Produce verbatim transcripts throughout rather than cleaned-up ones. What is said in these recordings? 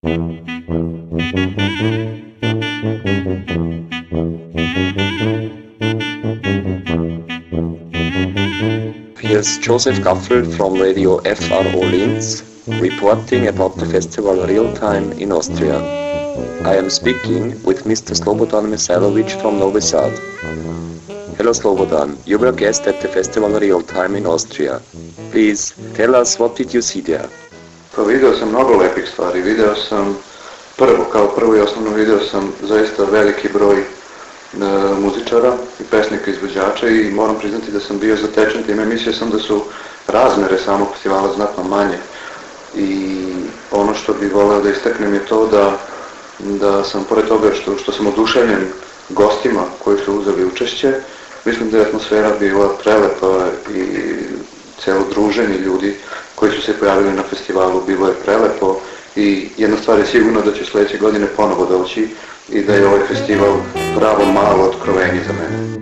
Here's Joseph Gaffel from Radio F R O Linz, reporting about the festival Real Time in Austria. I am speaking with Mister Slobodan Mesailovic from Novi Sad. Hello Slobodan, you were guest at the festival Real Time in Austria. Please tell us, what did you see there? Pa video sam mnogo lepih stvari. Video sam prvo, kao prvo i osnovno video sam zaista veliki broj e, muzičara i pesnika, izvođača i moram priznati da sam bio zatečen time. Mislio sam da su razmere samog festivala znatno manje i ono što bih voleo da istaknem je to da, da sam pored toga što, što sam oduševljen gostima koji su uzeli učešće, mislim da je atmosfera bila prelepa i celo druženje ljudi koji su se pojavili na festivalu bilo je prelepo i jedna stvar je sigurno da će sljedeće godine ponovo doći i da je ovaj festival pravo malo otkrovenje za mene.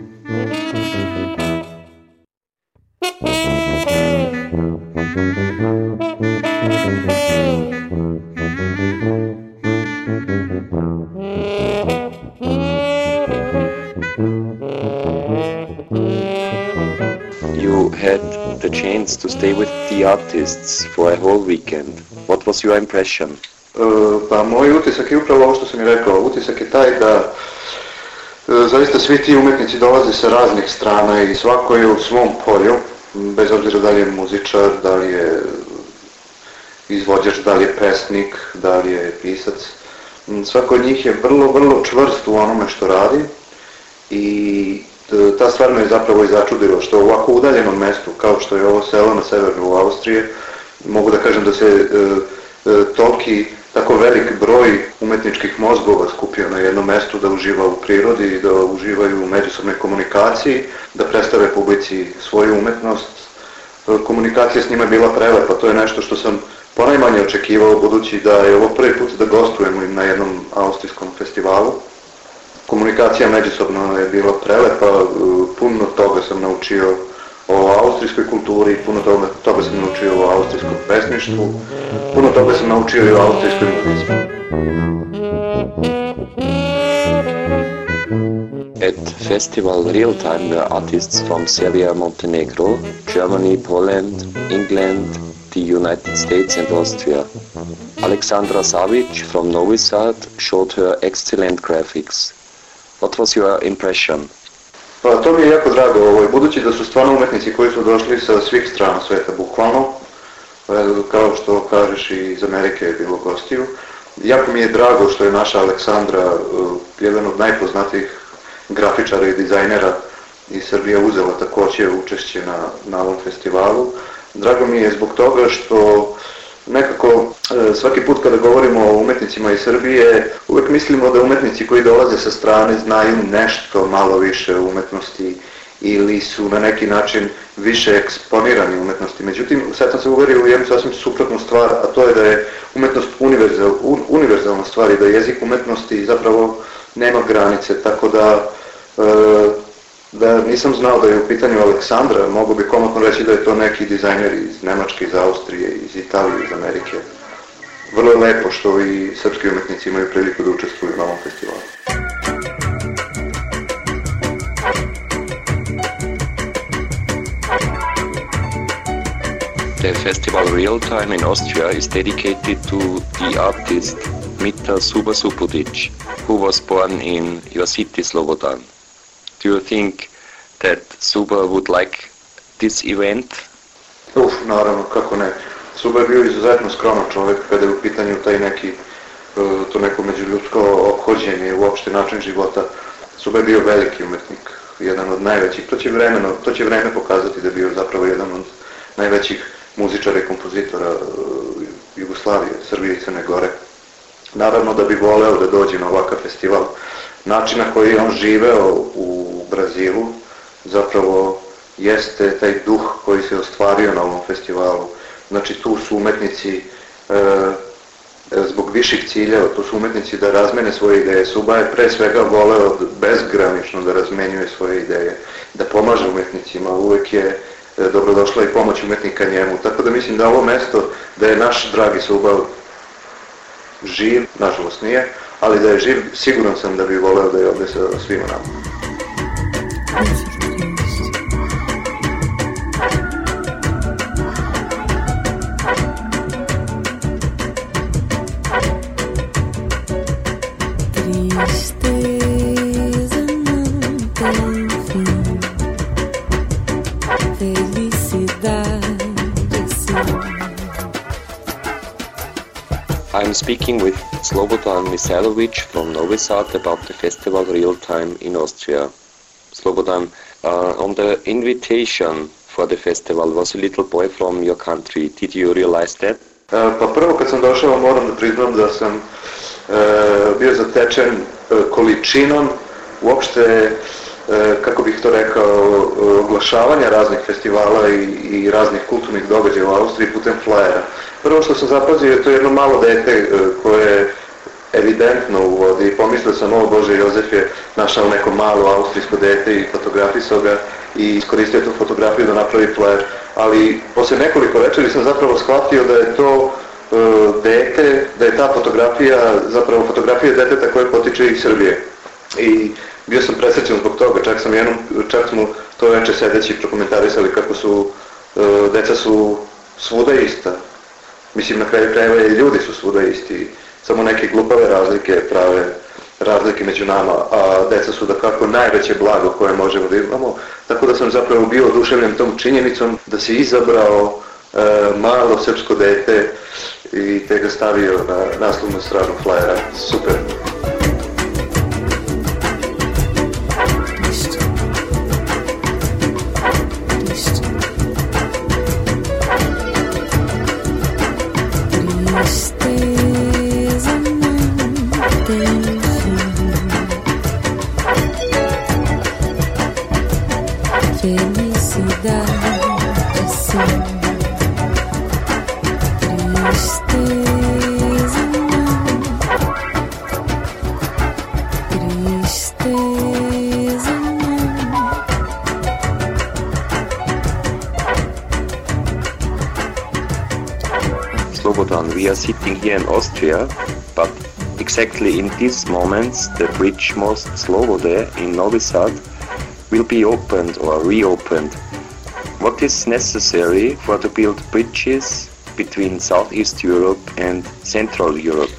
You had the chance to stay with the artists for a whole weekend. What was your impression? Uh, pa moj utisak je upravo ovo što sam i rekao. Utisak je taj da uh, zaista svi ti umetnici dolaze sa raznih strana i svako je u svom polju, bez obzira da li je muzičar, da li je izvođač, da li je pesnik, da li je pisac. Svako od njih je vrlo, vrlo čvrst u onome što radi i ta stvar me je zapravo i začudilo, što u ovako udaljenom mestu, kao što je ovo selo na severu Austrije, mogu da kažem da se e, e, toliki, tako velik broj umetničkih mozgova skupio na jednom mestu da uživa u prirodi i da uživaju u međusobnoj komunikaciji, da predstave publici svoju umetnost. Komunikacija s njima je bila prelepa, to je nešto što sam ponajmanje očekivao, budući da je ovo prvi put da gostujem na jednom austrijskom festivalu. Komunikacija međusobno je bila prelepa, puno toga sam naučio o austrijskoj kulturi, puno toga, toga sam naučio o austrijskom pesništvu, puno toga sam naučio i o austrijskoj muzici. At Festival Real Time were artists from Serbia, Montenegro, Germany, Poland, England, the United States and Austria. Aleksandra Savic from Novi Sad showed her excellent graphics. What was your impression? Pa to mi je jako drago, ovo, budući da su stvarno umetnici koji su došli sa svih strana sveta, bukvalno, kao što kažeš i iz Amerike je bilo gostiju. Jako mi je drago što je naša Aleksandra, jedan od najpoznatijih grafičara i dizajnera iz Srbije, uzela također učešće na, na ovom festivalu. Drago mi je zbog toga što nekako svaki put kada govorimo o umetnicima iz Srbije, uvek mislimo da umetnici koji dolaze sa strane znaju nešto malo više umetnosti ili su na neki način više eksponirani umetnosti. Međutim, sad sam se uverio u jednu sasvim suprotnu stvar, a to je da je umetnost univerzal, univerzalna stvar i da jezik umetnosti zapravo nema granice, tako da da nisam znao da je u pitanju Aleksandra, mogu bi komotno reći da je to neki dizajner iz Nemačke, iz Austrije, iz Italije, iz Amerike. Vrlo je lepo što i srpski umetnici imaju priliku da učestvuju na ovom festivalu. The festival Real Time in Austria is dedicated to the artist Mita Suba Supudic, who was born in your city, Slobodan. Do you think that Suba would like this event? Uf, naravno, kako ne. Suba je bio izuzetno skroman čovjek kada je u pitanju taj neki, to neko međuljudsko ophođenje, uopšte način života. Suba je bio veliki umetnik, jedan od najvećih. To će vremeno, to će vreme pokazati da je bio zapravo jedan od najvećih muzičara i kompozitora Jugoslavije, Srbije i Crne Gore. Naravno da bi voleo da dođe na ovakav festival. Način na koji je on živeo u Brazilu zapravo jeste taj duh koji se ostvario na ovom festivalu. Znači tu su umetnici e, zbog viših ciljeva, tu su umetnici da razmene svoje ideje. Suba je pre svega voleo bezgranično da razmenjuje svoje ideje, da pomaže umetnicima, uvek je e, dobrodošla i pomoć umetnika njemu. Tako da mislim da ovo mesto, da je naš dragi Suba živ, nažalost nije, ali da je živ, siguran sam da bi voleo da je ovdje sa svima nama. I'm speaking with Slobodan Misailovic from Novi Sad about the festival Real Time in Austria. Slobodan, uh, on the invitation for the festival was a little boy from your country. Did you realize that? Uh, pa prvo kad sam došao moram da priznam da sam uh, bio zatečen uh, količinom uopšte, uh, kako bih to rekao, oglašavanja raznih festivala i, i raznih kulturnih događaja u Austriji putem flyera. Prvo što sam zapazio je to jedno malo dete koje evidentno uvodi i pomislio sam, o Bože, Jozef je našao neko malo austrijsko dete i fotografisao ga i iskoristio tu fotografiju da napravi flyer, ali posle nekoliko večeri sam zapravo shvatio da je to uh, dete, da je ta fotografija zapravo fotografija deteta koje potiče iz Srbije. I bio sam presrećen zbog toga, čak sam jednom, čak smo to veče sedeći prokomentarisali kako su, uh, deca su svuda ista. Mislim, na kraju krajeva i ljudi su svuda isti, samo neke glupave razlike prave razlike među nama, a deca su da kako najveće blago koje možemo da imamo, tako da sam zapravo bio oduševljen tom činjenicom da si izabrao e, malo srpsko dete i te ga stavio na naslovnu stranu flyera. Super! Slobodan, we are sitting here in Austria, but exactly in these moments the bridge Most Slobode in Novi Sad will be opened or reopened. What is necessary for to build bridges between Southeast Europe and Central Europe?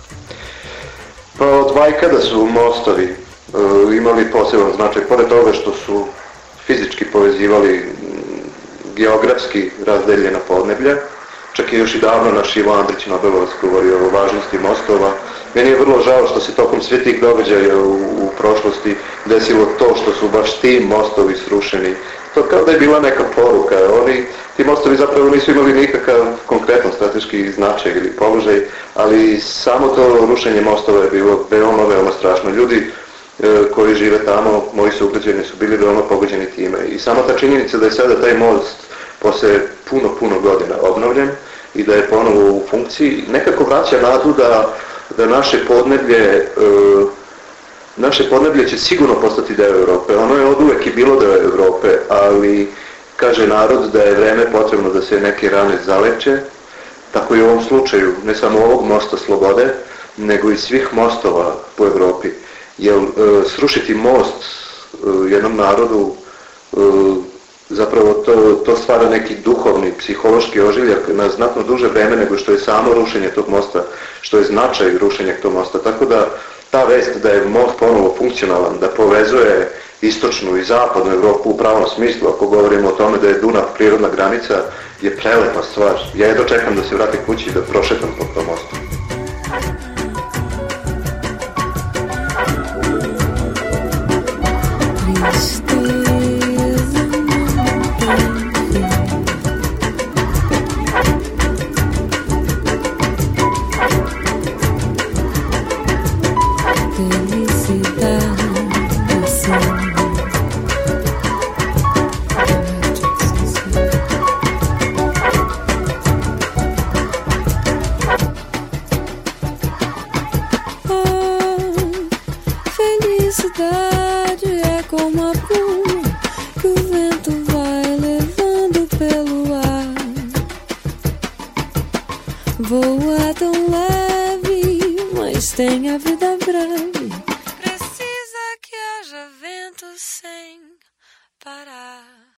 Pa od vajkada su mostovi uh, imali poseban značaj, pored toga što su fizički povezivali m, geografski razdeljena podneblja. Čak je još i davno naš Ivo Andrić Nobelovac govorio o važnosti mostova. Meni je vrlo žao što se tokom svih tih događaja u, u prošlosti desilo to što su baš ti mostovi srušeni. To kao da je bila neka poruka. Oni, ti mostovi zapravo nisu imali nikakav konkretan strateški značaj ili položaj, ali samo to rušenje mostova je bilo veoma, veoma strašno. Ljudi e, koji žive tamo, moji sugrađani, su bili veoma pogođeni time. I samo ta činjenica da je sada taj most posle puno, puno godina obnovljen i da je ponovo u funkciji, nekako vraća nadu da, da naše podneblje, e, naše podneblje će sigurno postati deo Europe. Ono je od uvek i bilo deo Europe, ali kaže narod da je vreme potrebno da se neke rane zaleče, tako i u ovom slučaju, ne samo ovog mosta Slobode, nego i svih mostova po Europi. Jer e, srušiti most e, jednom narodu e, zapravo to, to stvara neki duhovni, psihološki ožiljak na znatno duže vreme nego što je samo rušenje tog mosta, što je značaj rušenja tog mosta. Tako da ta vest da je most ponovo funkcionalan, da povezuje istočnu i zapadnu Evropu u pravom smislu, ako govorimo o tome da je Dunav prirodna granica, je prelepa stvar. Ja jedno čekam da se vrati kući i da prošetam po tom mostu. Voa tão leve, Deus tem a vida breve. Precisa que haja vento sem parar.